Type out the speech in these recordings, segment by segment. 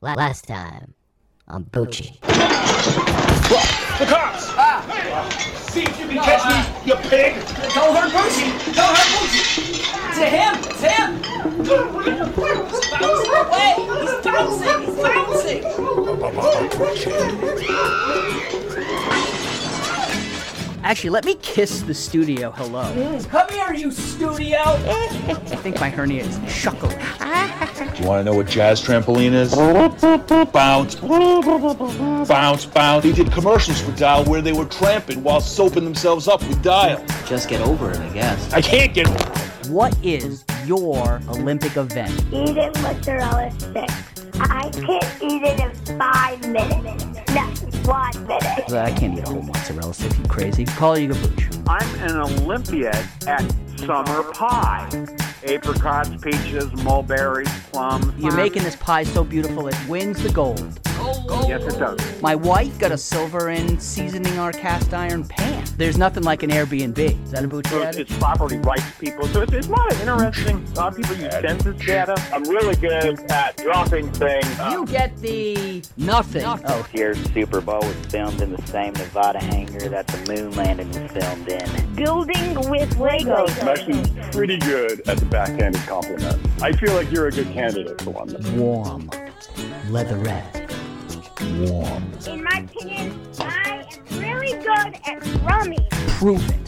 Last time on Bucci. The cops! See if you can catch me, you pig! Don't hurt Bucci! Don't hurt Bucci! To him! It's him! He's bouncing away! He's bouncing! Actually, let me kiss the studio hello. Come here, you studio! I think my hernia is chuckling. Do you want to know what jazz trampoline is? Bounce, bounce, bounce. They did commercials for Dial where they were tramping while soaping themselves up with Dial. Just get over it, I guess. I can't get over it. What is your Olympic event? Eating mozzarella sticks. I can't eat it in 5 minutes. No, 1 minute. I can't eat a whole mozzarella stick, you crazy. Call you Gabooch. I'm an Olympiad at Summer Pie. Apricots, peaches, mulberries, plums. You're making this pie so beautiful it wins the gold. Yes, it does. My wife got a silver in seasoning our cast iron pan. There's nothing like an Airbnb. Is that a Bucci So adage? it's property rights people. So it's a lot of interesting. A lot of people use census data. I'm really good at dropping things. You get the nothing. Oh, Year's Super Bowl was filmed in the same Nevada hangar that the moon landing was filmed in. Building with Legos. I'm actually pretty good at the backhanded compliment. I feel like you're a good candidate for one. warm. Leatherette. Warm. In my opinion, I am really good at rummy. Prove it.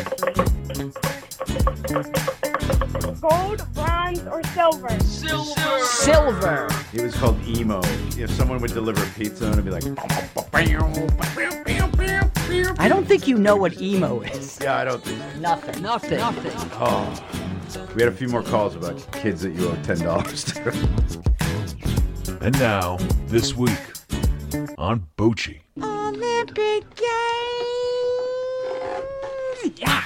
Gold, bronze, or silver? Silver. It was called emo. If someone would deliver a pizza, and it'd be like. I don't think you know what emo is. Yeah, I don't think so. Nothing. Oh, we had a few more calls about kids that you owe $10 to. And now, this week on Bucci. Olympic Games. Yeah.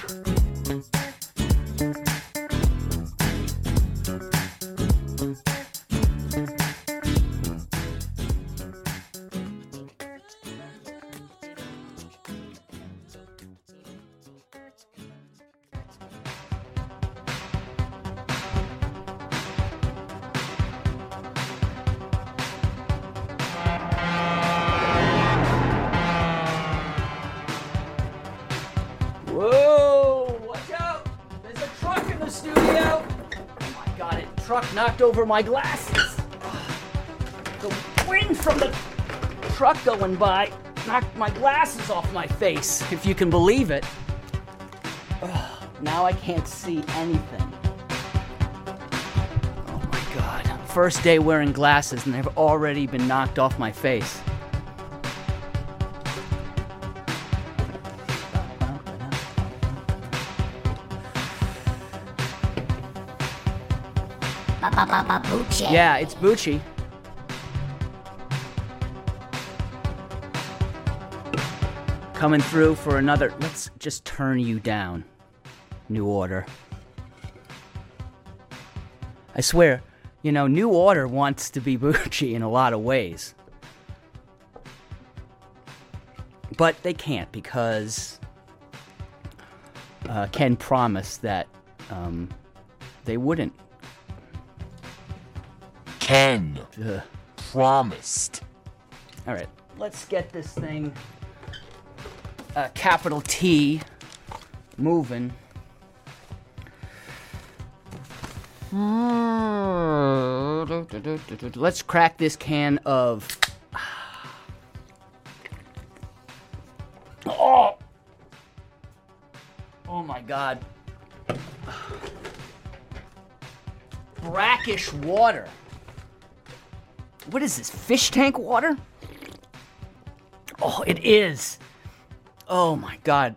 Whoa! Watch out! There's a truck in the studio! Oh my god, it truck knocked over my glasses! The wind from the truck going by knocked my glasses off my face, if you can believe it. Ugh, now I can't see anything. Oh my god. First day wearing glasses and they've already been knocked off my face. Bucci. Yeah, it's Bucci. Coming through for another. Let's just turn you down. New Order. I swear, New Order wants to be Bucci in a lot of ways. But they can't because Ken promised that they wouldn't. Ken promised. All right, let's get this thing, capital T, moving. Let's crack this can of... Oh! Oh my God. Brackish water. What is this, fish tank water? Oh, it is. Oh my God.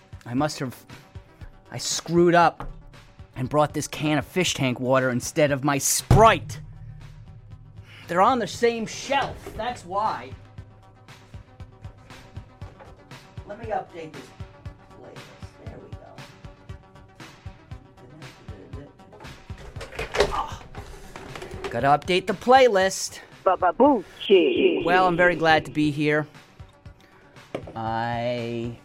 I screwed up and brought this can of fish tank water instead of my Sprite. They're on the same shelf, that's why. Let me update this playlist. There we go. Oh. Gotta update the playlist. Bucci. Well, I'm very glad to be here. I've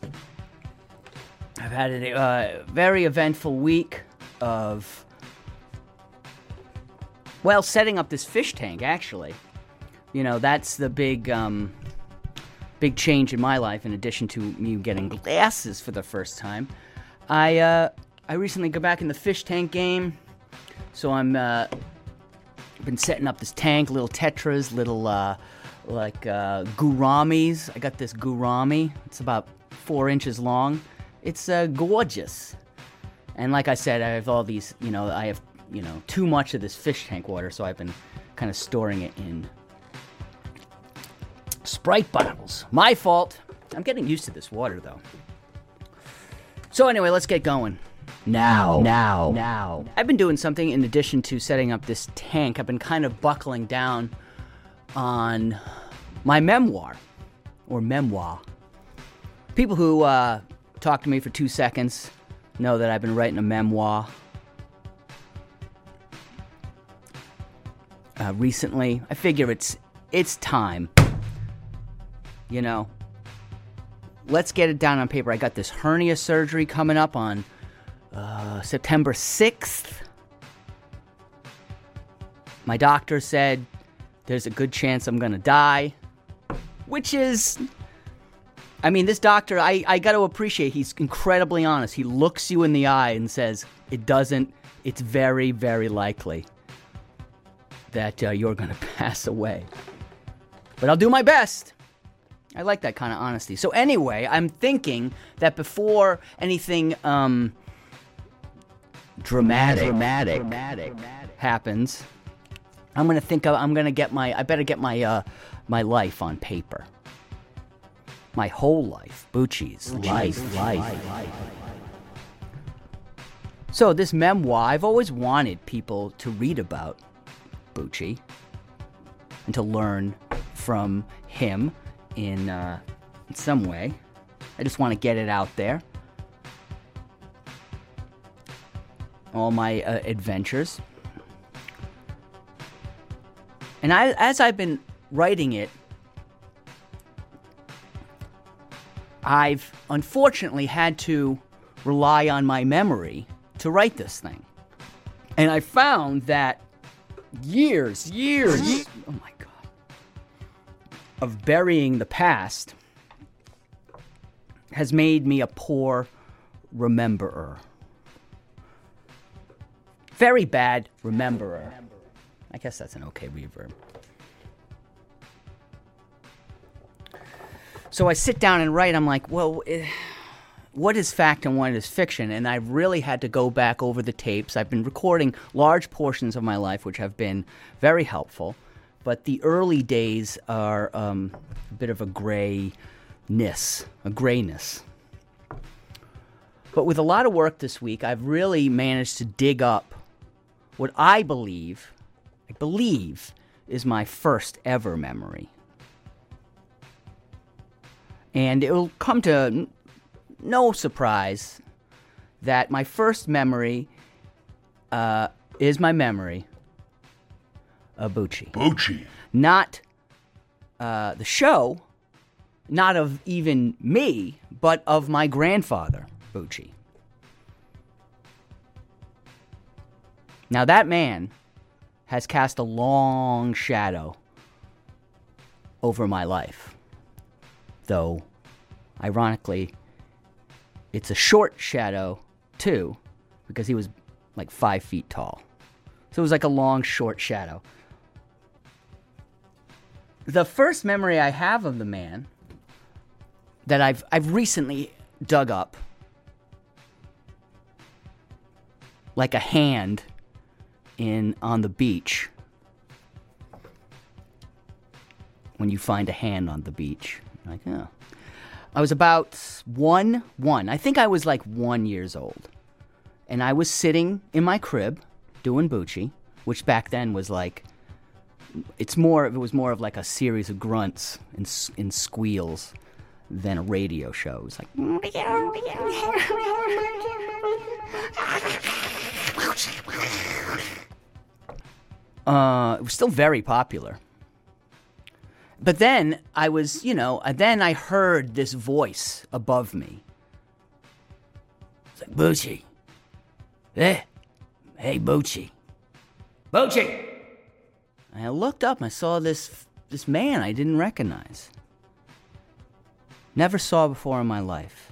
had a very eventful week of, setting up this fish tank, actually. that's the big change in my life. In addition to me getting glasses for the first time, I recently got back in the fish tank game. So I'm been setting up this tank, little tetras, little gouramis. I got this gourami. It's about 4 inches long. It's gorgeous. And like I said, I have all these, I have, too much of this fish tank water, so I've been kind of storing it in Sprite bottles. My fault. I'm getting used to this water, though. So anyway, let's get going. Now. I've been doing something in addition to setting up this tank. I've been kind of buckling down on my memoir. People who talk to me for 2 seconds know that I've been writing a memoir. Recently, I figure it's time. Let's get it down on paper. I got this hernia surgery coming up on September 6th. My doctor said there's a good chance I'm going to die, which is, this doctor, I got to appreciate, he's incredibly honest. He looks you in the eye and says, it's very, very likely that you're going to pass away. But I'll do my best. I like that kind of honesty. So anyway, I'm thinking that before anything dramatic happens, I better get my life on paper. My whole life. Bucci's life. So this memoir, I've always wanted people to read about Bucci and to learn from him in some way. I just want to get it out there. All my adventures. And as I've been writing it, I've unfortunately had to rely on my memory to write this thing. And I found that years, oh my God, of burying the past has made me a poor rememberer. Very bad rememberer. I guess that's an okay reverb. So I sit down and write. I'm like, well, what is fact and what is fiction? And I've really had to go back over the tapes. I've been recording large portions of my life, which have been very helpful. But the early days are a bit of a grayness. But with a lot of work this week, I've really managed to dig up what I believe is my first ever memory. And it will come to no surprise that my first memory is my memory of Bucci. Bucci. Not the show, not of even me, but of my grandfather, Bucci. Now that man has cast a long shadow over my life. Though, ironically, it's a short shadow, too, because he was like 5 feet tall. So it was like a long, short shadow. The first memory I have of the man that I've recently dug up, like a hand on the beach. When you find a hand on the beach. Like, oh. I was about one. I think I was like 1 year old. And I was sitting in my crib doing Bucci, which back then was like, it was more of like a series of grunts and squeals than a radio show. It was like, it was still very popular. But then I was, then I heard this voice above me. It's like, Bucci. Hey, Bucci. Bucci! And I looked up and I saw this this man I didn't recognize. Never saw before in my life.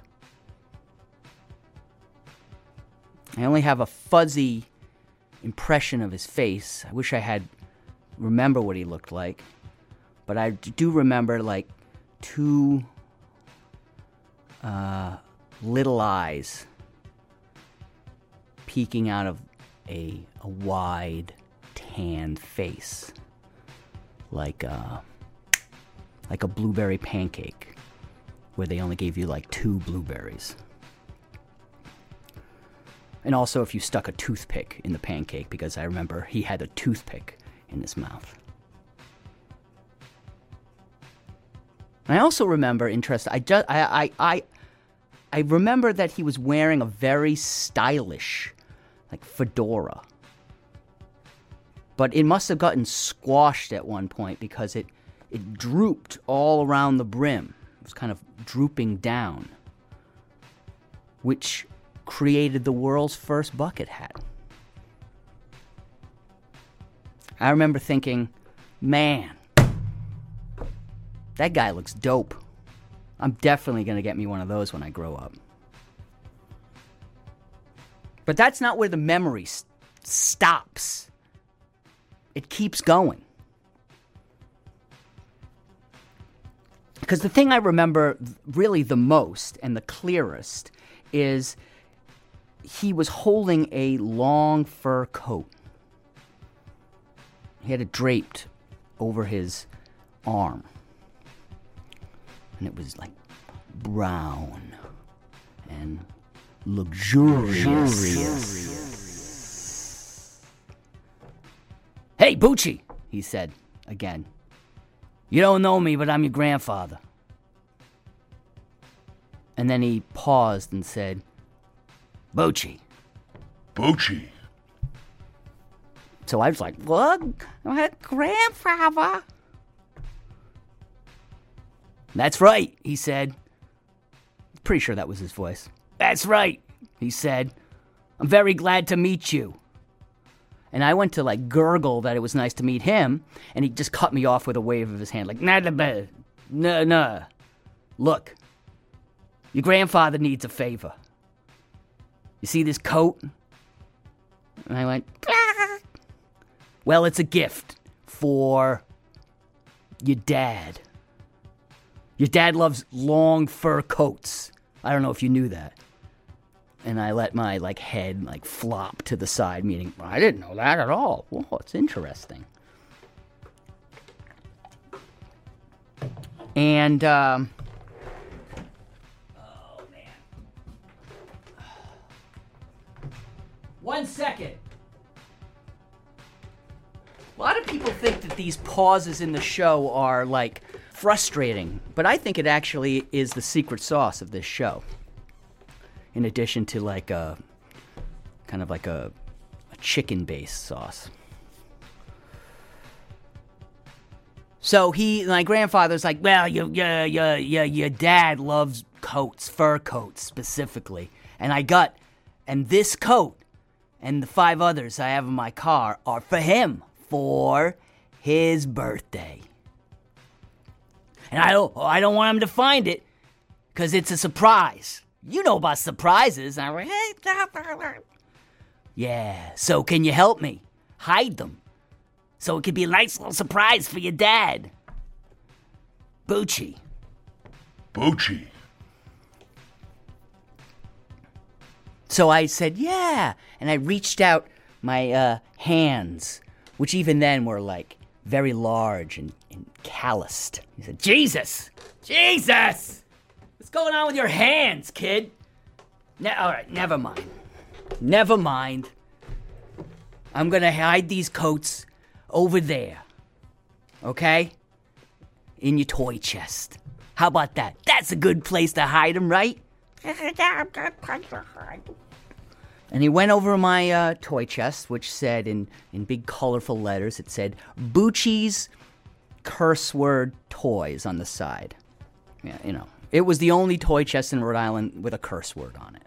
I only have a fuzzy impression of his face. I wish I had remember what he looked like. But I do remember like two little eyes peeking out of a wide tanned face. Like a blueberry pancake where they only gave you like 2 blueberries. And also if you stuck a toothpick in the pancake, because I remember he had a toothpick in his mouth. And I also remember, I remember that he was wearing a very stylish, like, fedora. But it must have gotten squashed at one point because it drooped all around the brim. It was kind of drooping down, which created the world's first bucket hat. I remember thinking, man, that guy looks dope. I'm definitely going to get me one of those when I grow up. But that's not where the memory stops. It keeps going. Because the thing I remember really the most and the clearest is he was holding a long fur coat. He had it draped over his arm. And it was like brown and luxurious. Hey, Bucci, he said again. You don't know me, but I'm your grandfather. And then he paused and said, Bucci. Bucci. So I was like, what? Grandfather? That's right, he said. Pretty sure that was his voice. That's right, he said. I'm very glad to meet you. And I went to like gurgle that it was nice to meet him, and he just cut me off with a wave of his hand, like, nah. Look, your grandfather needs a favor. You see this coat? And I went, ah. Well, it's a gift for your dad. Your dad loves long fur coats. I don't know if you knew that. And I let my head flop to the side, meaning I didn't know that at all. Whoa, it's interesting. And oh man. 1 second. A lot of people think that these pauses in the show are frustrating, but I think it actually is the secret sauce of this show. In addition to a chicken-based sauce. So my grandfather's like, well, your dad loves coats, fur coats specifically. And this coat and the 5 others I have in my car are for him, for his birthday. And I don't want him to find it, because it's a surprise. You know about surprises. I'm like, hey, yeah, so can you help me hide them so it could be a nice little surprise for your dad? Bucci. So I said, yeah, and I reached out my hands, which even then were very large and calloused. He said, Jesus! What's going on with your hands, kid? All right, never mind. I'm gonna hide these coats over there. Okay? In your toy chest. How about that? That's a good place to hide them, right? And he went over my toy chest, which said in big colorful letters, it said, Bucci's curse word toys on the side. Yeah, it was the only toy chest in Rhode Island with a curse word on it.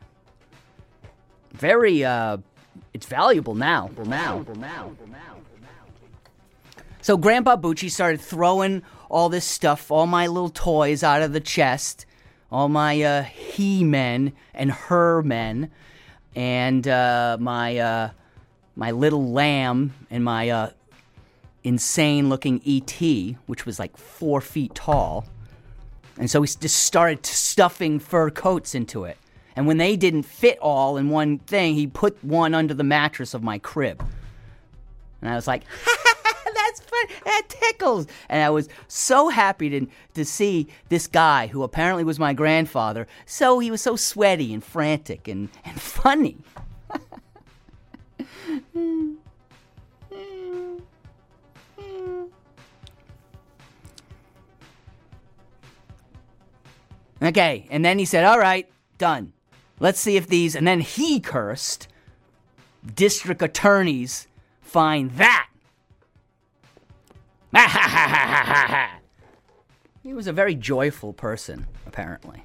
Very, it's valuable now. So Grandpa Bucci started throwing all this stuff, all my little toys out of the chest, all my he-men and her-men, and my little lamb and my insane-looking E.T., which was like 4 feet tall. And so he just started stuffing fur coats into it. And when they didn't fit all in one thing, he put one under the mattress of my crib. And I was like, that's fun, that tickles. And I was so happy to see this guy, who apparently was my grandfather, he was so sweaty and frantic and funny. Okay, and then he said, all right, done. Let's see if these, and then he cursed, district attorneys find that. He was a very joyful person, apparently.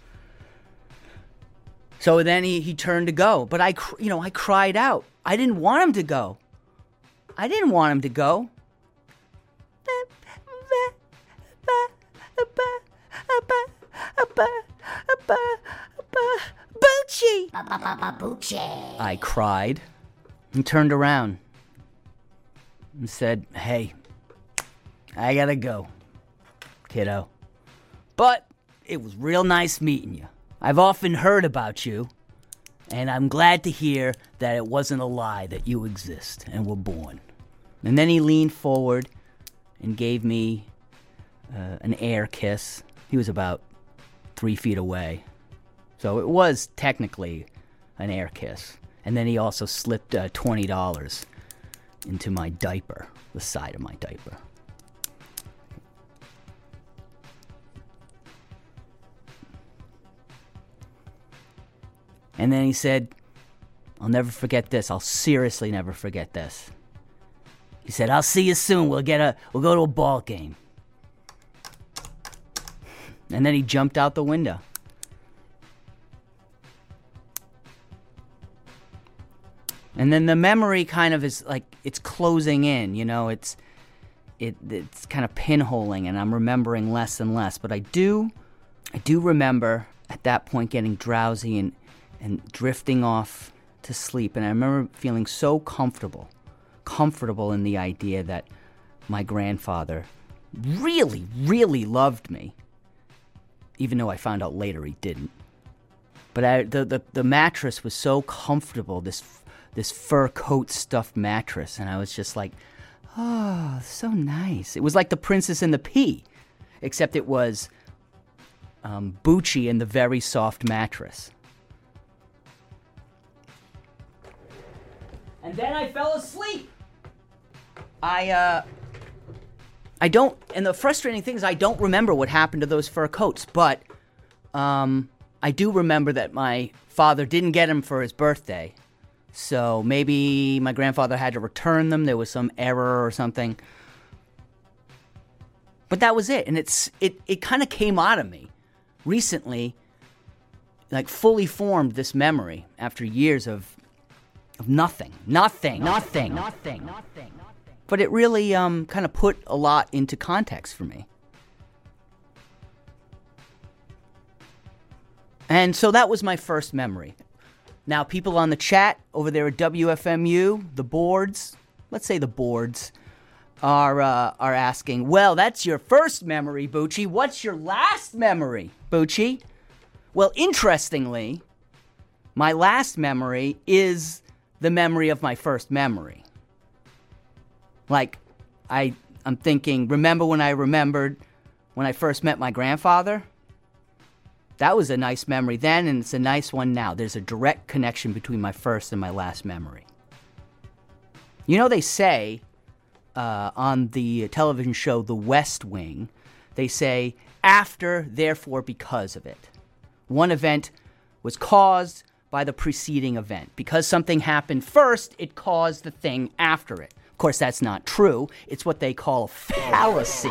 So then he turned to go, but I cried out. I didn't want him to go. Bucci! Bucci! I cried and turned around and said, hey, I gotta go, kiddo. But it was real nice meeting you. I've often heard about you, and I'm glad to hear that it wasn't a lie that you exist and were born. And then he leaned forward and gave me an air kiss. He was about 3 feet away. So it was technically an air kiss. And then he also slipped $20 into my diaper, the side of my diaper. And then he said, I'll never forget this. I'll seriously never forget this. He said, I'll see you soon. We'll go to a ball game. And then he jumped out the window. And then the memory kind of is like, it's closing in, it's kind of pinholing, and I'm remembering less and less. But I do remember at that point getting drowsy and drifting off to sleep. And I remember feeling so comfortable in the idea that my grandfather really, really loved me, even though I found out later he didn't. But the mattress was so comfortable, this fur coat stuffed mattress, and I was just like, oh, so nice. It was like The Princess and the Pea, except it was Bucci in the very soft mattress. And then I fell asleep. I don't, and the frustrating thing is I don't remember what happened to those fur coats, but I do remember that my father didn't get them for his birthday. So maybe my grandfather had to return them. There was some error or something. But that was it. And it kind of came out of me recently, like fully formed this memory after years of nothing. But it really kind of put a lot into context for me. And so that was my first memory. Now, people on the chat over there at WFMU, the boards, let's say the boards, are asking, well, that's your first memory, Bucci. What's your last memory, Bucci? Well, interestingly, my last memory is the memory of my first memory. Like, I'm thinking, remember when I remembered when I first met my grandfather? That was a nice memory then, and it's a nice one now. There's a direct connection between my first and my last memory. They say on the television show The West Wing, they say, after, therefore, because of it. One event was caused by the preceding event. Because something happened first, it caused the thing after it. Of course, that's not true. It's what they call a fallacy.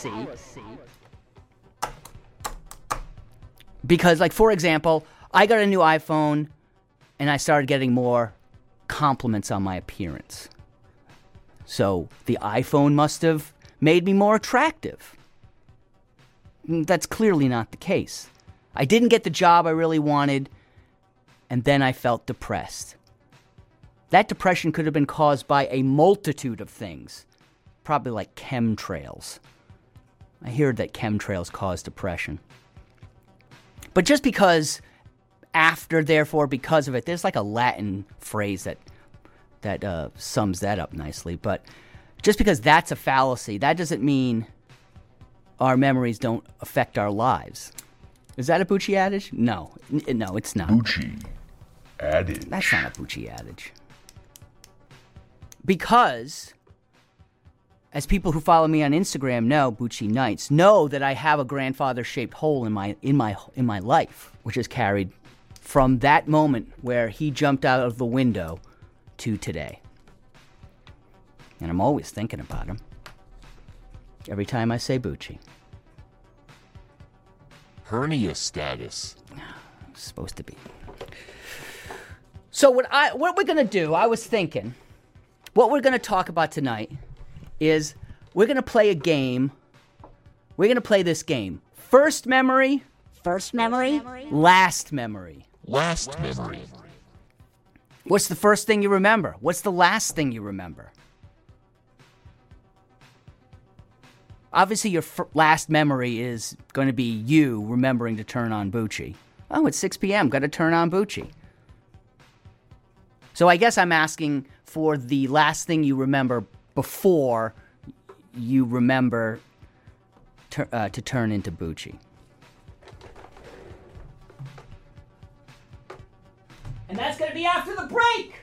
Because, like, for example, I got a new iPhone, and I started getting more compliments on my appearance. So the iPhone must have made me more attractive. That's clearly not the case. I didn't get the job I really wanted, and then I felt depressed. That depression could have been caused by a multitude of things, probably like chemtrails. I heard that chemtrails cause depression. But just because after, therefore, because of it, there's like a Latin phrase that sums that up nicely. But just because that's a fallacy, that doesn't mean our memories don't affect our lives. Is that a Bucci adage? No, it's not. Bucci adage. That's not a Bucci adage. Because, as people who follow me on Instagram know, Bucci Nights, know that I have a grandfather-shaped hole in my life, which is carried from that moment where he jumped out of the window to today. And I'm always thinking about him. Every time I say Bucci. Hernia status. It's supposed to be. So what we're going to do, I was thinking, what we're going to talk about tonight is we're going to play a game. We're going to play this game. First memory. First memory. Last memory. Last memory. What's the first thing you remember? What's the last thing you remember? Obviously, your last memory is going to be you remembering to turn on Bucci. Oh, it's 6 p.m. Got to turn on Bucci. So I guess I'm asking for the last thing you remember before you remember to turn into Bucci. And that's going to be after the break!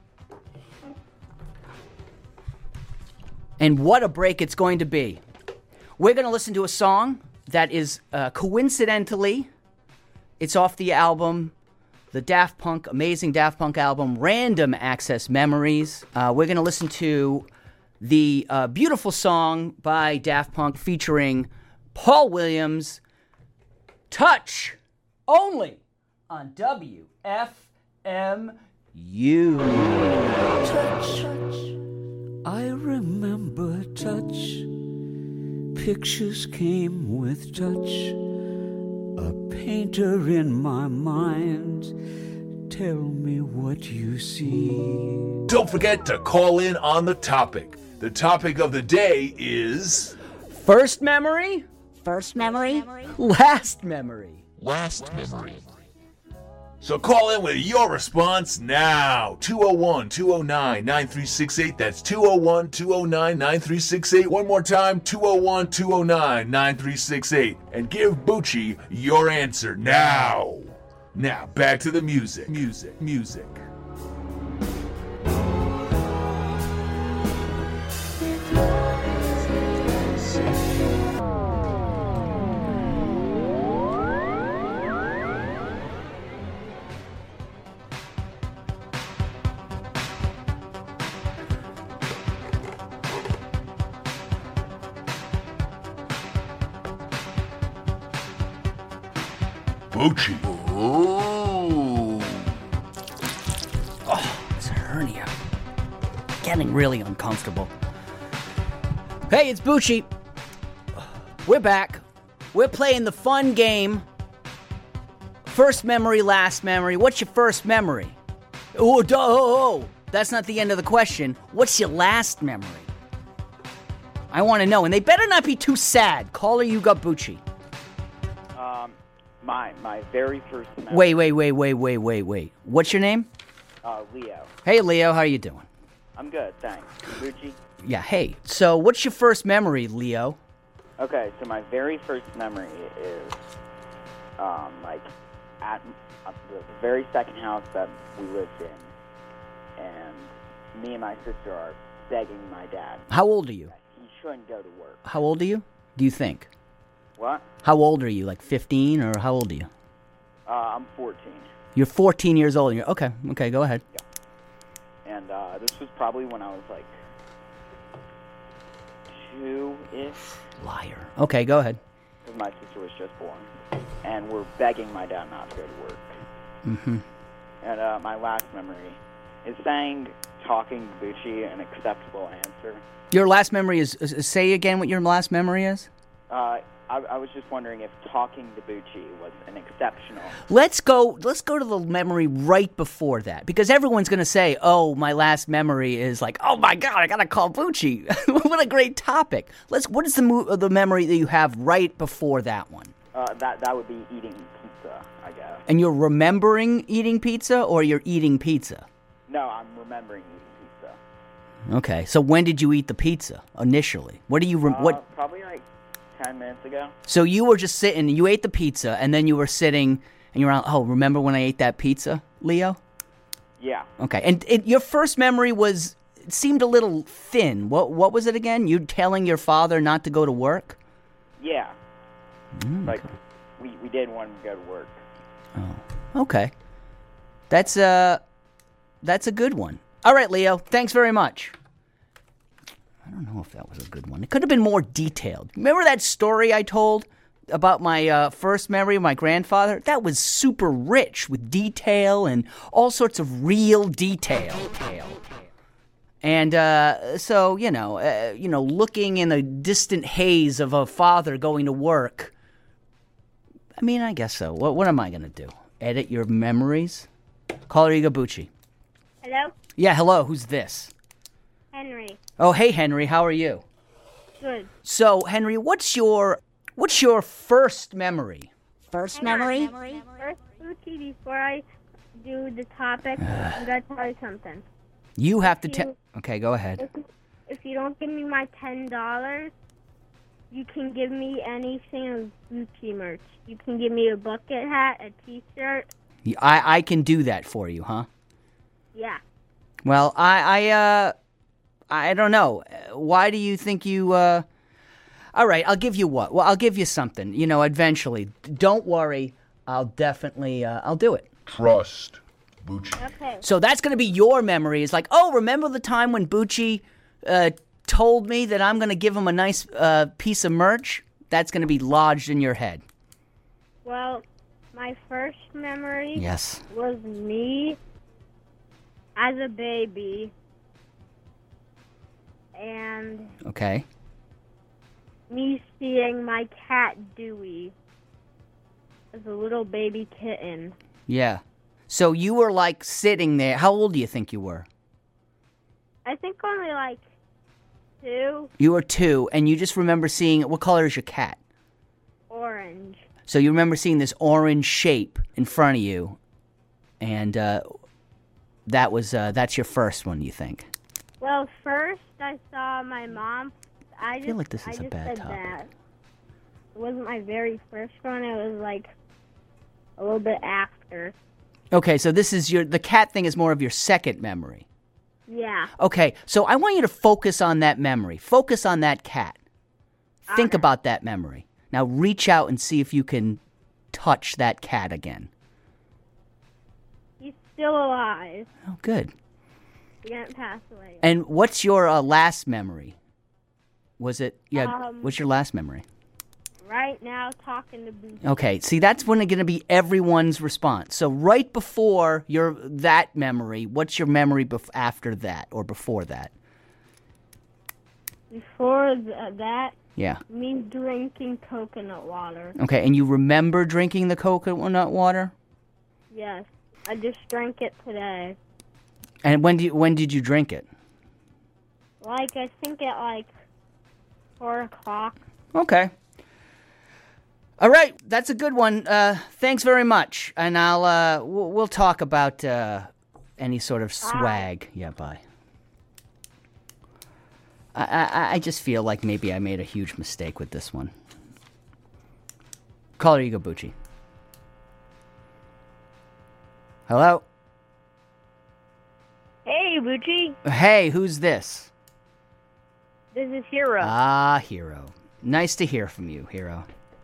And what a break it's going to be. We're going to listen to a song that is coincidentally, it's off the album, the amazing Daft Punk album, Random Access Memories. We're going to listen to the beautiful song by Daft Punk featuring Paul Williams, Touch, only on WFMU. Touch, I remember touch. Pictures came with touch. A painter in my mind. Tell me what you see. Don't forget to call in on the topic. The topic of the day is... First memory? First memory. Last memory. Last memory. So call in with your response now. 201-209-9368. That's 201-209-9368. One more time, 201-209-9368. And give Bucci your answer now. Now, back to the music. Music. Bucci. Oh, it's a hernia. Getting really uncomfortable. Hey, it's Bucci. We're back. We're playing the fun game. First memory, last memory. What's your first memory? Oh, that's not the end of the question. What's your last memory? I want to know, and they better not be too sad. Caller, you got Bucci. My very first memory. Wait. What's your name? Leo. Hey, Leo, how you doing? I'm good, thanks. Bucci? Yeah, hey. So, what's your first memory, Leo? Okay, so my very first memory is, like, at the very second house that we lived in, and me and my sister are begging my dad. How old are you? He shouldn't go to work. How old are you, do you think? What? How old are you, like 15, or how old are you? I'm 14. You're 14 years old. And okay, go ahead. Yeah. And this was probably when I was like 2-ish. Liar. Okay, go ahead. Because my sister was just born. And we're begging my dad not to go to work. Mm-hmm. And my last memory is saying talking to Bucci an acceptable answer? Your last memory is say again what your last memory is? I was just wondering if talking to Bucci was an exceptional. Let's go to the memory right before that, because everyone's going to say, "Oh, my last memory is like, oh my God, I got to call Bucci." What a great topic. What is the memory that you have right before that one? That would be eating pizza, I guess. And you're remembering eating pizza, or you're eating pizza? No, I'm remembering eating pizza. Okay, so when did you eat the pizza initially? What do you what? Probably like 10 minutes ago. So you were just sitting, you ate the pizza, and then you were sitting, and you were like, oh, remember when I ate that pizza, Leo? Yeah. Okay, and your first memory it seemed a little thin. What was it again? You telling your father not to go to work? Yeah. Like, we didn't want him to go to work. Oh, okay. That's a good one. All right, Leo, thanks very much. I don't know if that was a good one. It could have been more detailed. Remember that story I told about my first memory of my grandfather? That was super rich with detail and all sorts of real detail. And so, looking in the distant haze of a father going to work, I mean, I guess so. What am I going to do? Edit your memories? Caller Bucci. Hello? Yeah, hello. Who's this? Henry. Oh, hey, Henry. How are you? Good. So, Henry, what's your first memory? First memory? First, Bucci, before I do the topic, I'm going to tell you something. You have to tell... Okay, go ahead. If you don't give me my $10, you can give me anything of Bucci merch. You can give me a bucket hat, a T-shirt. I can do that for you, huh? Yeah. Well, I don't know. Why do you think you... All right, I'll give you what? Well, I'll give you something, eventually. Don't worry. I'll definitely... I'll do it. Trust Bucci. Okay. So that's going to be your memory. It's like, oh, remember the time when Bucci told me that I'm going to give him a nice piece of merch? That's going to be lodged in your head. Well, my first memory Yes. was me as a baby and Okay. me seeing my cat Dewey as a little baby kitten. Yeah. So you were like sitting there. How old do you think you were? I think only like 2. You were 2, and you just remember seeing... What color is your cat? Orange. So you remember seeing this orange shape in front of you, and that's your first one, you think? Well, first I saw my mom. I feel like this is a bad topic. That. It wasn't my very first one. It was like a little bit after. Okay, so this is the cat thing is more of your second memory. Yeah. Okay, so I want you to focus on that memory. Focus on that cat. Think about that memory. Now reach out and see if you can touch that cat again. He's still alive. Oh, good. He didn't pass away. And what's your last memory? Was it... Yeah, what's your last memory? Right now, talking to Bucci. Okay, see, that's when it's going to be everyone's response. So right before that memory, what's your memory after that or before that? Before that, Yeah. me drinking coconut water. Okay, and you remember drinking the coconut water? Yes, I just drank it today. And when did you drink it? Like, I think at 4 o'clock. Okay. All right, that's a good one. Thanks very much, and we'll talk about any sort of swag. Yeah, bye. I just feel like maybe I made a huge mistake with this one. Caller Bucci. Hello? Hey, Bucci. Hey, who's this? This is Hero. Ah, Hero. Nice to hear from you, Hero.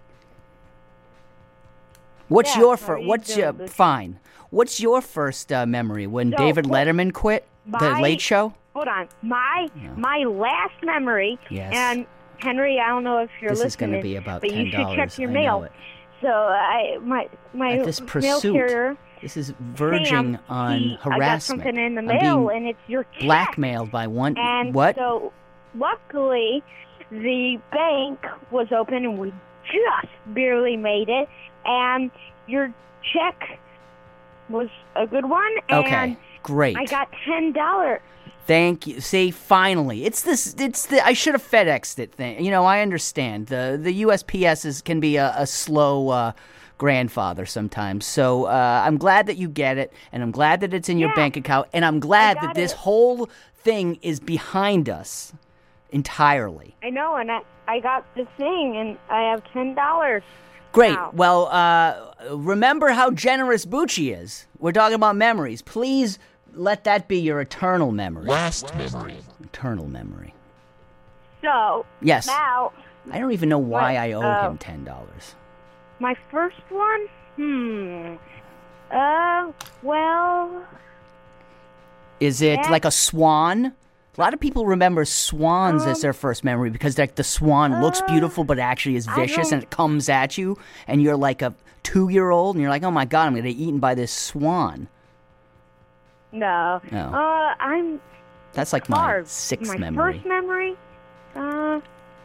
What's your first? Fine. What's your first memory when David Letterman quit the Late Show? Hold on. My last memory. Yes. And Henry, I don't know if you're listening. This is going to be about $10. But you should check your I mail. know it. So my This mail pursuit. carrier This is verging Sam, on see, harassment. I got something in the I'm mail, being and it's your check. blackmailed by one. And What? so, luckily, the bank was open, and we just barely made it. And your check was a good one. And Okay, great. I got $10. Thank you. See, finally, it's the. I should have FedExed it. Thing. You know, I understand the USPS can be a slow grandfather sometimes. So I'm glad that you get it, and I'm glad that it's in your bank account, and I'm glad that this whole thing is behind us entirely. I know, and I got the thing, and I have $10. Great. now. Well, remember how generous Bucci is. We're talking about memories. Please let that be your eternal memory. Last memory. Eternal memory. So, Yes. now, I don't even know why What, I owe him $10. my first one? Well, Is it Yeah. like a swan? A lot of people remember swans as their first memory because like the swan looks beautiful but actually is I vicious don't- and it comes at you and you're like a 2-year-old and you're like, oh my God, I'm going to get eaten by this swan. no. No. I'm That's like my hard. sixth my memory. first memory? I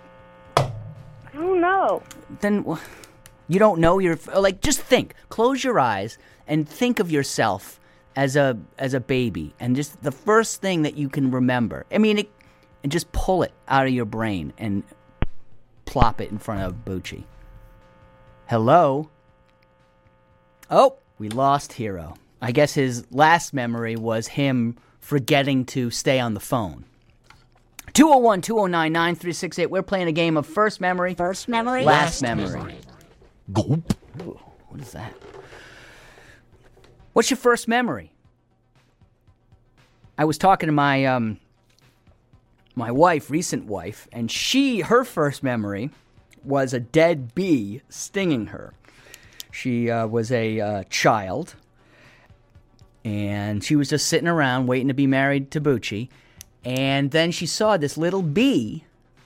don't know. Then you don't know your like just think. Close your eyes and think of yourself as a baby and just the first thing that you can remember. I mean, and just pull it out of your brain and plop it in front of Bucci. Hello? Oh, we lost Hero. I guess his last memory was him forgetting to stay on the phone. 201-209-9368. We're playing a game of first memory. First memory. Last memory. Ooh, what is that? What's your first memory? I was talking to my my wife, recent wife, and her first memory was a dead bee stinging her. She was a child, and she was just sitting around waiting to be married to Bucci, and then she saw this little bee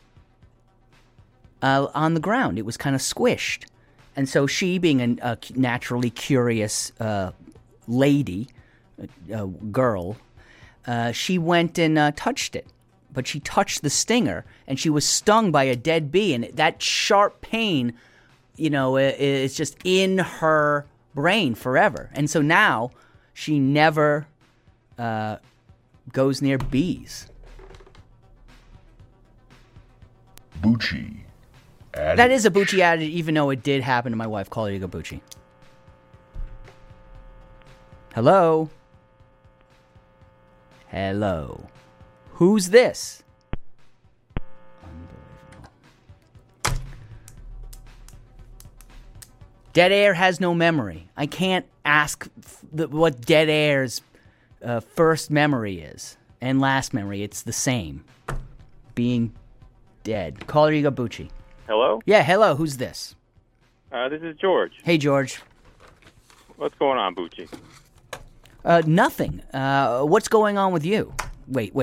on the ground. It was kind of squished. And so she, being a naturally curious lady, girl, she went and touched it. But she touched the stinger, and she was stung by a dead bee. And that sharp pain, is just in her brain forever. And so now she never goes near bees. Bucci. That is a Bucci adage, even though it did happen to my wife. Call you go Bucci. Hello? Hello? Who's this? Unbelievable. Dead air has no memory. I can't ask what dead air's first memory is and last memory. It's the same. Being dead. Call you go Bucci. Hello? Yeah, hello. Who's this? This is George. Hey, George. What's going on, Bucci? Nothing. What's going on with you? Wait.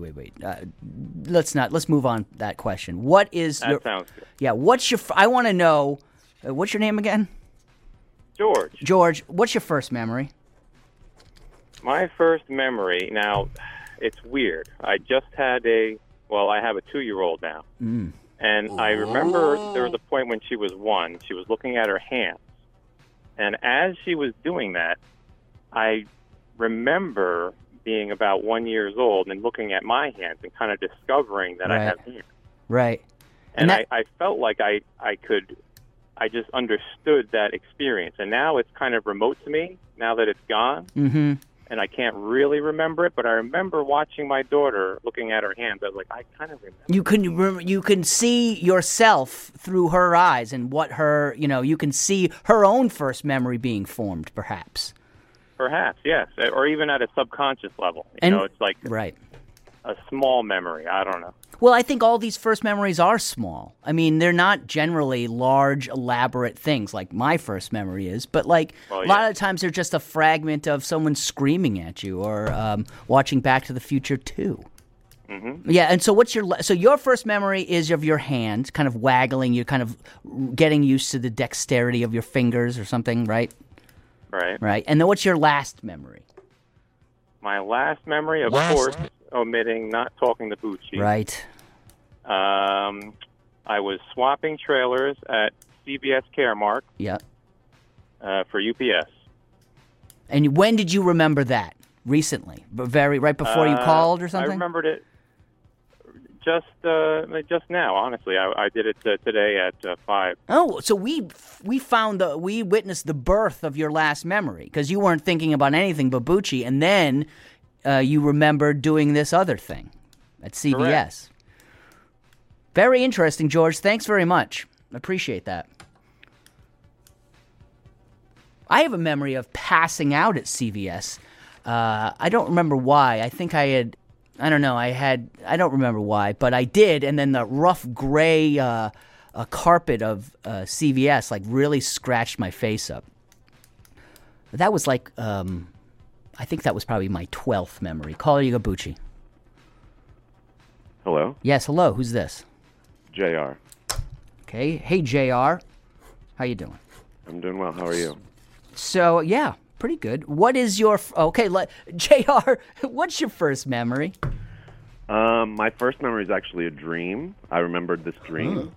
Let's move on that question. What is That sounds good. Yeah, I want to know, what's your name again? George. George, what's your first memory? My first memory, now, it's weird. I just had I have a 2-year-old now. Mm. And I remember there was a point when she was 1, she was looking at her hands. And as she was doing that, I remember being about 1 year old and looking at my hands and kind of discovering that I have hands. Right. And I felt like I just understood that experience. And now it's kind of remote to me, now that it's gone. Mm-hmm. And I can't really remember it, but I remember watching my daughter looking at her hands. I was like, I kind of remember. You can see yourself through her eyes and what her, you can see her own first memory being formed, perhaps. Perhaps, yes. Or even at a subconscious level. It's like a small memory. I don't know. Well, I think all these first memories are small. I mean, they're not generally large, elaborate things like my first memory is, but a lot of times they're just a fragment of someone screaming at you or watching Back to the Future 2. Mm-hmm. Yeah, and so your first memory is of your hand kind of waggling, you're kind of getting used to the dexterity of your fingers or something, right? Right. Right. And then what's your last memory? My last memory, of course, omitting not talking to Bucci. Right. I was swapping trailers at CVS Caremark. Yep. For UPS. And when did you remember that? Recently? Right before you called or something? I remembered it just now, honestly. I did it today at 5. Oh, so we witnessed the birth of your last memory because you weren't thinking about anything but Bucci, and then you remembered doing this other thing at CVS. Correct. Very interesting, George. Thanks very much. Appreciate that. I have a memory of passing out at CVS. I don't remember why. I think I don't remember why, but I did, and then the rough gray carpet of CVS really scratched my face up. That was I think that was probably my 12th memory. Caller, you go, Bucci. Hello? Yes, hello. Who's this? JR. Okay. Hey, JR. How you doing? I'm doing well. How are you? So, yeah, pretty good. What is your... JR, what's your first memory? My first memory is actually a dream. I remembered this dream.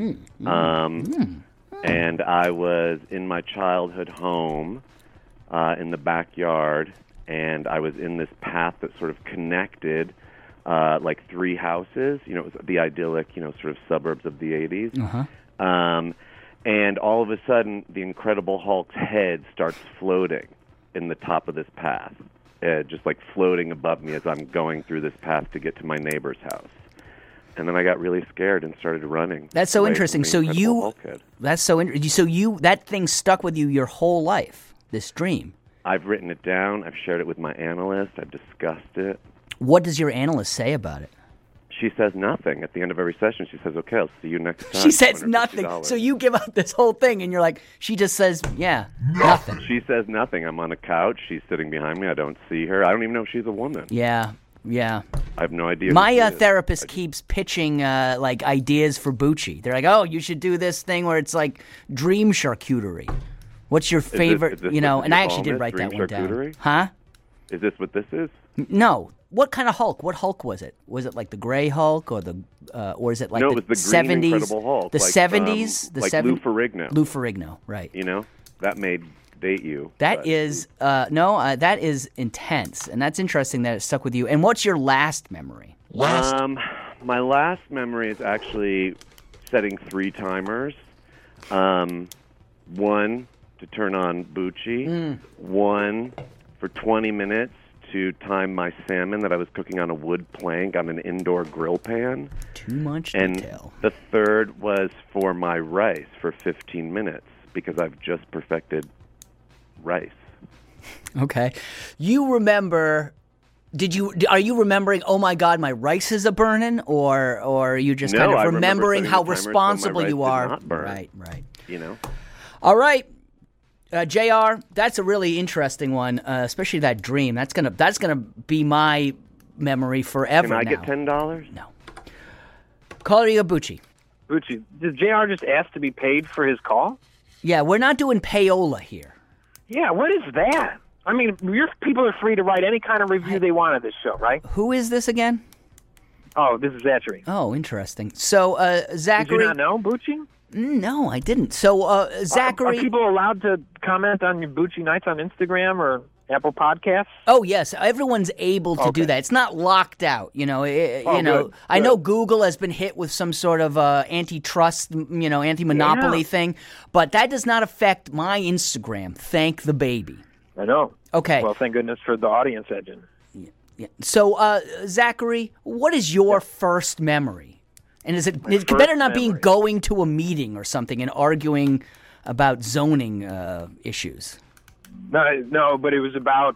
And I was in my childhood home in the backyard, and I was in this path that sort of connected 3 houses. It was the idyllic, sort of suburbs of the 80s. Uh-huh. And all of a sudden, the Incredible Hulk's head starts floating in the top of this path, just floating above me as I'm going through this path to get to my neighbor's house. And then I got really scared and started running. That's so interesting. So so that thing stuck with you your whole life, this dream. I've written it down. I've shared it with my analyst. I've discussed it. What does your analyst say about it? She says nothing. At the end of every session, she says, okay, I'll see you next time. She says nothing. So you give up this whole thing, and you're like, she just says, nothing. She says nothing. I'm on a couch. She's sitting behind me. I don't see her. I don't even know if she's a woman. Yeah. I have no idea. My therapist keeps pitching ideas for Bucci. They're like, oh, you should do this thing where it's like dream charcuterie. What's your favorite, is this and I actually did write that one down. Huh? Is this what this is? No. What kind of Hulk? What Hulk was it? Was it like the Gray Hulk or or is it like no, the it was the 70s? Green Incredible Hulk. The 70s? Lou Ferrigno. Lou Ferrigno, right. That may date you. That is, that is intense. And that's interesting that it stuck with you. And what's your last memory? My last memory is actually setting 3 timers. One to turn on Bucci. One for 20 minutes to time my salmon that I was cooking on a wood plank on an indoor grill pan. Too much detail. And the third was for my rice for 15 minutes because I've just perfected rice. Okay. You remember... Are you remembering, oh my God, my rice is a-burnin'? Or are you just kind of remembering how responsible you are? Right. All right. JR, that's a really interesting one, especially that dream. That's gonna be my memory forever. Can I now. get $10? No. Caller Bucci. Bucci, does JR just ask to be paid for his call? Yeah, we're not doing payola here. Yeah, what is that? I mean, your people are free to write any kind of review they want of this show, right? Who is this again? Oh, this is Zachary. Oh, interesting. So, Zachary... Did you not know, Bucci? No, I didn't. So, Zachary... Are people allowed to comment on your Bucci Nights on Instagram or Apple Podcasts? Oh, yes. Everyone's able to do that. It's not locked out. Good. I know Google has been hit with some sort of antitrust, anti-monopoly thing, but that does not affect my Instagram. Thank the baby. I know. Okay. Well, thank goodness for the audience engine. Yeah. So, Zachary, what is your first memory? And it better not be going to a meeting or something and arguing about zoning issues. No, but it was about.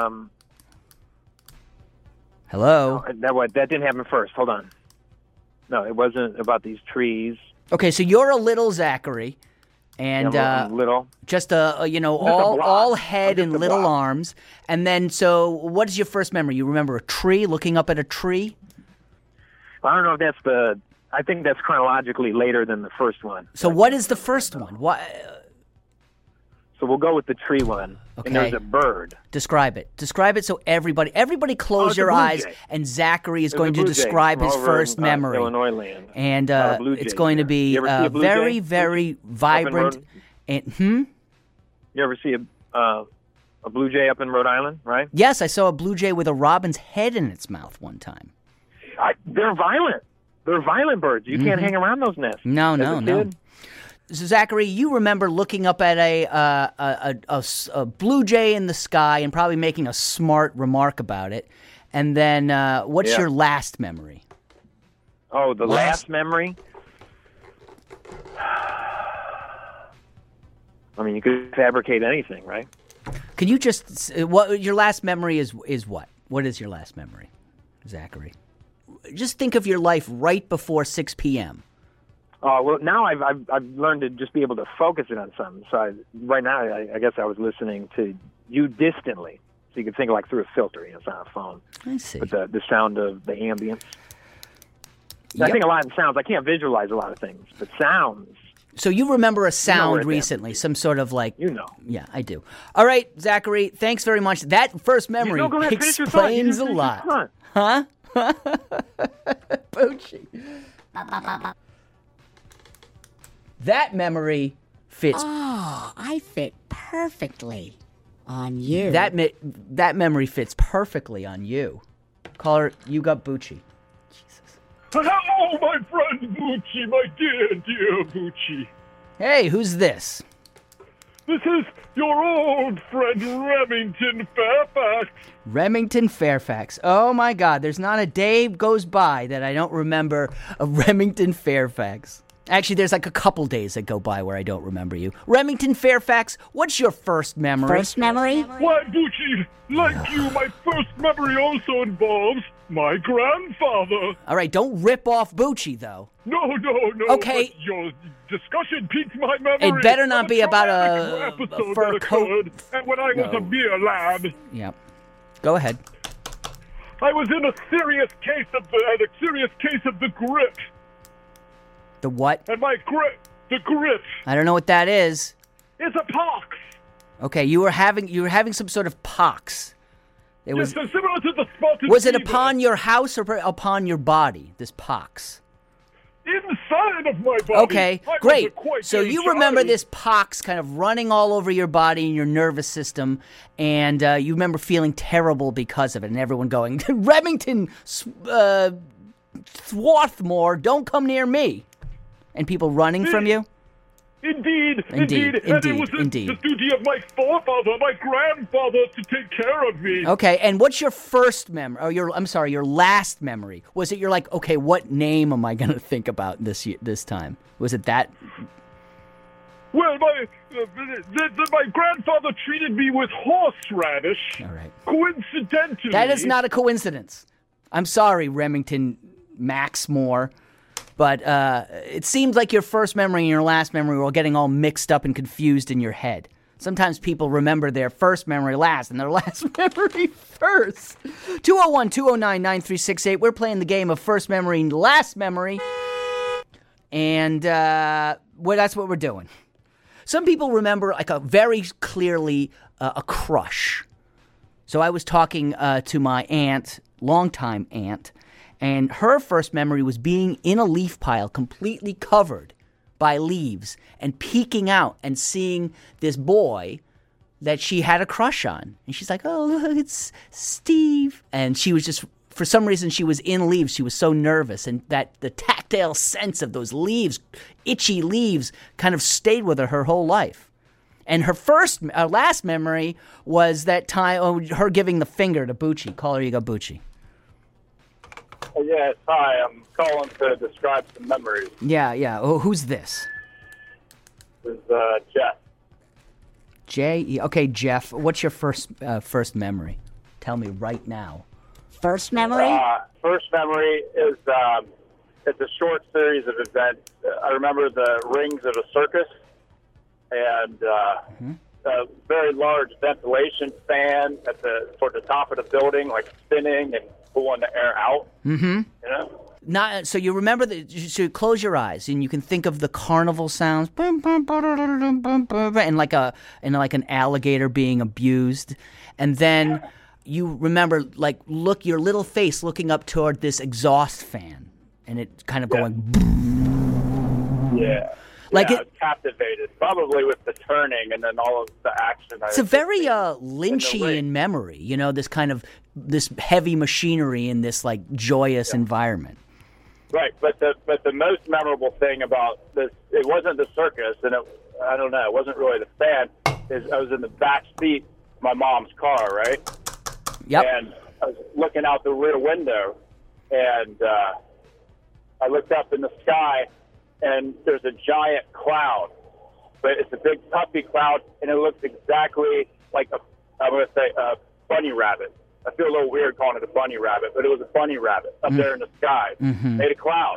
Hello. No, that didn't happen first. Hold on. No, it wasn't about these trees. Okay, so you're a little Zachary, and I'm little, just all head and little arms. And then, so what is your first memory? You remember a tree, looking up at a tree? I don't know if that's I think that's chronologically later than the first one. So what is the first one? What? So we'll go with the tree one. Okay. And there's a bird. Describe it. Describe it so everybody close it's your a blue eyes, jay. and Zachary is There's going a to blue jay describe from his over first in, memory. Illinois land. And Blue it's jay going to here. be You ever see a blue very, jay? very vibrant. And You ever see a blue jay up in Rhode Island, right? Yes, I saw a blue jay with a robin's head in its mouth one time. They're violent. They're violent birds. You can't hang around those nests. No. Kid. So Zachary, you remember looking up at a blue jay in the sky and probably making a smart remark about it. And then what's your last memory? Oh, the last memory? I mean, you could fabricate anything, right? Can you just what your last memory is what? What is your last memory, Zachary? Just think of your life right before 6 p.m. Oh, well, now I've learned to just be able to focus it on something. So right now, I guess I was listening to you distantly, so you can think like through a filter. You know, it's not a phone. I see. But the sound of the ambience. Yep. I think a lot in sounds. I can't visualize a lot of things, but sounds. So you remember a where sound it's recently, some sort of like... You know. Yeah, I do. All right, Zachary, thanks very much. That first memory go ahead, finish your thought. You explains a just lot. finish your Huh? Poochie. That memory fits... Oh, I fit perfectly on you. That memory fits perfectly on you. Caller, you got Bucci. Hello, my friend Bucci, my dear Bucci. Hey, who's this? This is your old friend Remington Fairfax. Remington Fairfax. Oh my God, there's not a day goes by that I don't remember a Remington Fairfax. Actually, there's like a couple days that go by where I don't remember you. Remington Fairfax, what's your first memory? First memory? Why, Bucci, like you, my first memory also involves my grandfather. All right, don't rip off Bucci, though. No. Okay. But your discussion piqued my memory. It better not be about traumatic a episode fur that coat. occurred, and when I was a mere lad. Yeah. Go ahead. I was in a serious case of the grip. The what? And the grip. I don't know what that is. It's a pox. Okay, you were having some sort of pox. It was so similar to the spotted Was it fever. upon your house or upon your body? This pox. Inside of my body. Okay, I was great. quite So young you remember child. this pox kind of running all over your body and your nervous system, and you remember feeling terrible because of it, and everyone going, Remington Swarthmore, don't come near me. And people running from you? Indeed. And it was the duty of my forefather, my grandfather, to take care of me. Okay, and what's your first memory? Or your last memory? Was it you're like, okay, what name am I going to think about this time? Was it that? Well, my grandfather treated me with horseradish. All right. Coincidentally. That is not a coincidence. I'm sorry, Remington Maxmore. But it seems like your first memory and your last memory were getting all mixed up and confused in your head. Sometimes people remember their first memory last and their last memory first. 201-209-9368. We're playing the game of first memory and last memory. And that's what we're doing. Some people remember like a very clearly a crush. So I was talking to my aunt, longtime aunt, and her first memory was being in a leaf pile completely covered by leaves and peeking out and seeing this boy that she had a crush on. And she's like, oh, look, it's Steve. And she was just, for some reason, she was in leaves. She was so nervous. And that the tactile sense of those leaves, itchy leaves, kind of stayed with her whole life. And her last memory was that time, her giving the finger to Bucci. Caller, you got Bucci. Yes, hi. I'm calling to describe some memories. Yeah. Oh, who's this? This is Jeff. J-E. Okay, Jeff. What's your first memory? Tell me right now. First memory? First memory is it's a short series of events. I remember the rings of a circus and a very large ventilation fan toward the top of the building, like spinning and pulling the air out. Mm-hmm. You know? Not so you remember that. So you close your eyes and you can think of the carnival sounds, and like an alligator being abused, and then you remember your little face looking up toward this exhaust fan, and it kind of going. Yeah. I was captivated, probably with the turning and then all of the action. It's a very Lynchian memory, this kind of this heavy machinery in this joyous environment. Right, but the most memorable thing about this, it wasn't the circus, and I don't know, it wasn't really the fan. Is I was in the back seat of my mom's car, right? Yep. And I was looking out the rear window, and I looked up in the sky, and there's a giant cloud, but it's a big puffy cloud, and it looks exactly like a bunny rabbit. I feel a little weird calling it a bunny rabbit, but it was a bunny rabbit up there in the sky, made a cloud.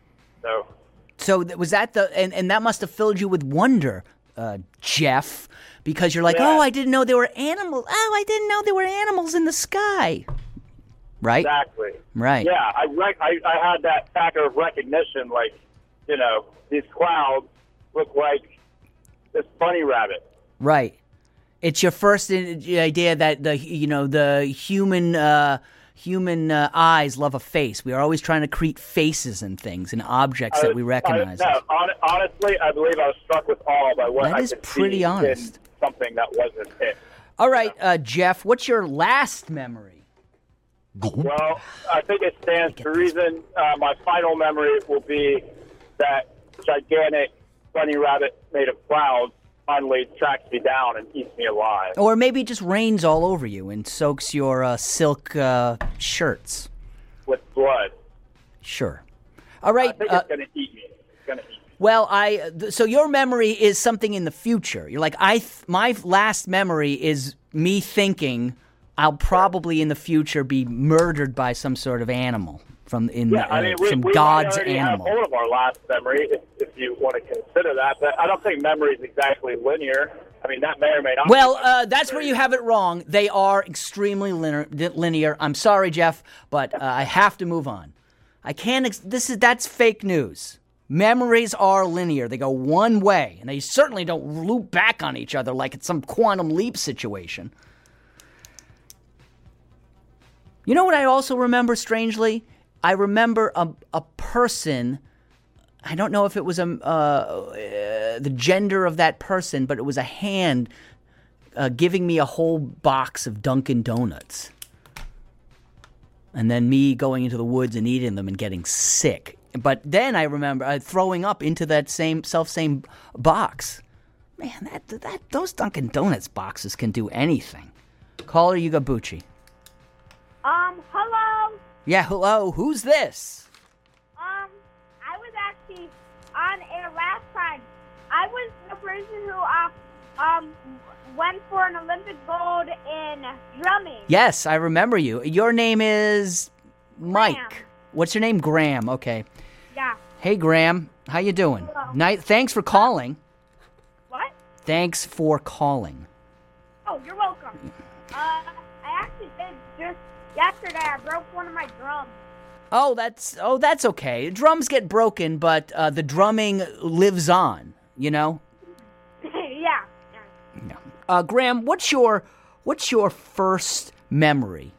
So was that and that must have filled you with wonder, Jeff, because you're like, oh, I didn't know there were animals. Oh, I didn't know there were animals in the sky. Right? Exactly. Right. Yeah, I had that factor of recognition, these clouds look like this bunny rabbit. Right. It's your first idea that the human eyes love a face. We are always trying to create faces and things and objects that we recognize. Honestly, I believe I was struck with awe by what that is pretty honest. In something that wasn't it. All right, Jeff, what's your last memory? Well, I think it stands to reason. My final memory will be that gigantic bunny rabbit made of clouds finally tracks me down and eats me alive. Or maybe it just rains all over you and soaks your silk shirts. With blood. Sure. All right. I think it's going to eat me. It's going to eat me. Well, so your memory is something in the future. You're like, my last memory is me thinking I'll probably in the future be murdered by some sort of animal from God's we animal. Have all of our last memory, if you want to consider that. But I don't think memory is exactly linear. I mean, that may or may not. Well, that's where you have it wrong. They are extremely linear. I'm sorry, Jeff, but I have to move on. I can't. That's fake news. Memories are linear. They go one way, and they certainly don't loop back on each other like it's some quantum leap situation. You know what I also remember, strangely? I remember a person, I don't know if it was the gender of that person, but it was a hand giving me a whole box of Dunkin' Donuts. And then me going into the woods and eating them and getting sick. But then I remember throwing up into that same box. Man, those Dunkin' Donuts boxes can do anything. Caller Yugabuchi. Hello? Yeah, hello. Who's this? I was actually on air last time. I was the person who went for an Olympic gold in drumming. Yes, I remember you. Your name is Mike. Graham. What's your name? Graham. Okay. Yeah. Hey, Graham. How you doing? Hello. Thanks for calling. What? Thanks for calling. Oh, you're welcome. I actually did just yesterday. I broke one of my drums. Oh, that's okay. Drums get broken, but the drumming lives on. You know. Yeah. Graham, what's your first memory?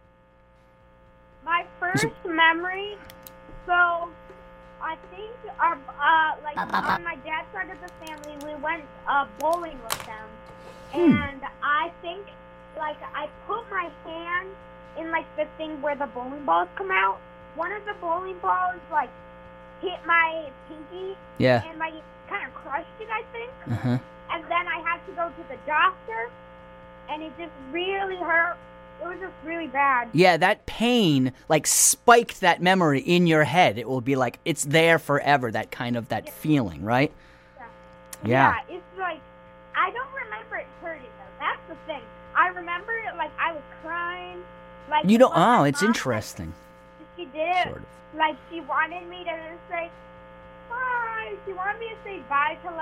My first memory. So, I think on my dad's side of the family, we went bowling with them, and I think I put my hand in the thing where the bowling balls come out. One of the bowling balls hit my pinky. Yeah. And kind of crushed it, I think. Uh-huh. And then I had to go to the doctor, and it just really hurt. It was just really bad. Yeah, that pain spiked that memory in your head. It will be it's there forever. That feeling, right? Yeah. It's I don't remember it hurting though. That's the thing. I remember it I was crying. You don't. Oh, it's interesting. She did it. Sort of. She wanted me to say bye. She wanted me to say bye to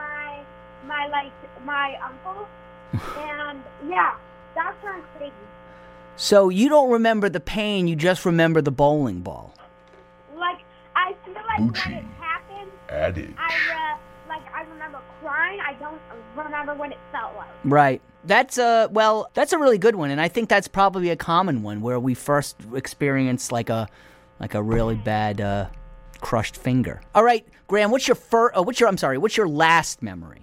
my uncle. And yeah, that sounds crazy. So you don't remember the pain. You just remember the bowling ball. like when Bucci. it happened, Adage. I remember crying. I don't remember what it felt like. Right. That's a really good one, and I think that's probably a common one where we first experience like a really bad crushed finger. All right, Graham, what's your last memory?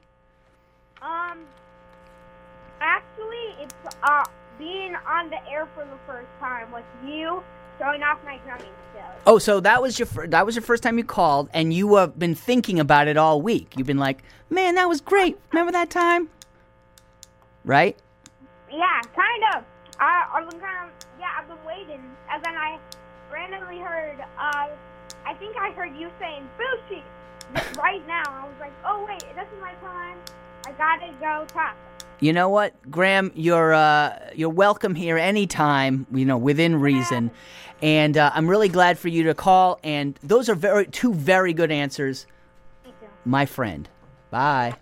Actually, it's being on the air for the first time with you showing off my drumming skills. Oh, so that was your first time you called, and you have been thinking about it all week. You've been like, man, that was great. Remember that time? Right? Yeah, kind of. I've been waiting, and then I randomly heard, I think I heard you saying, Bucci, right now. I was like, oh, wait, this is my time. I gotta go talk. You know what, Graham? You're welcome here anytime, within reason. And I'm really glad for you to call. And those are two very good answers, my friend. Bye.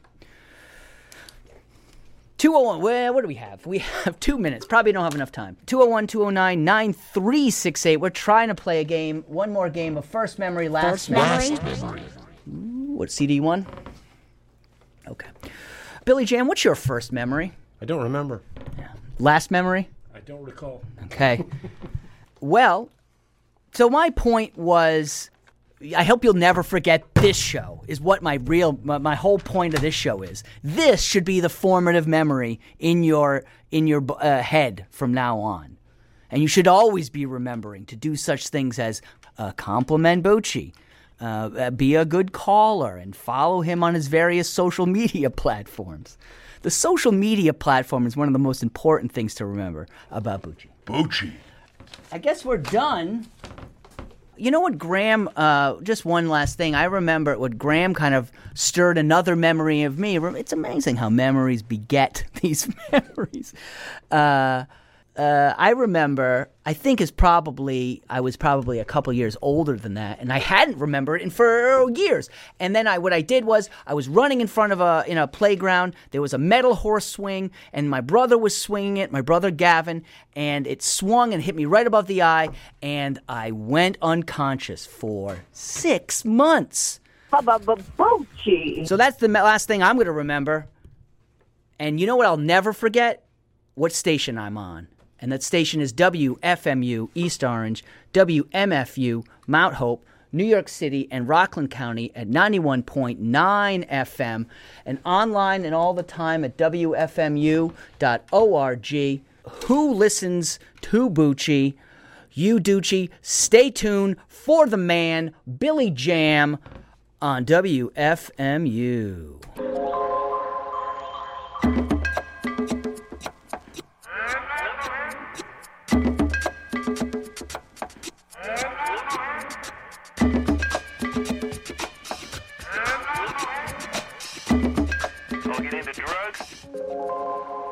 201, what do we have? We have 2 minutes. Probably don't have enough time. 201-209-9368. We're trying to play a game, one more game of first memory, last memory. What, CD one? Okay. Billy Jan, what's your first memory? I don't remember. Yeah. Last memory? I don't recall. Okay. Well, so my point was, I hope you'll never forget this show, is what my whole point of this show is. This should be the formative memory in your head from now on. And you should always be remembering to do such things as compliment Bucci, be a good caller, and follow him on his various social media platforms. The social media platform is one of the most important things to remember about Bucci. Bucci. I guess we're done. You know what, Graham, just one last thing. I remember what Graham kind of stirred another memory of me. It's amazing how memories beget these memories. I remember, I was probably a couple years older than that, and I hadn't remembered it for years. And then what I did was I was running in front of in a playground. There was a metal horse swing, and my brother was swinging it, my brother Gavin, and it swung and hit me right above the eye, and I went unconscious for 6 months. So that's the last thing I'm going to remember. And you know what I'll never forget? What station I'm on. And that station is WFMU East Orange, WMFU Mount Hope, New York City, and Rockland County at 91.9 FM, and online and all the time at WFMU.org. Who listens to Bucci? You, Ducci. Stay tuned for the man, Billy Jam, on WFMU. Don't get into drugs.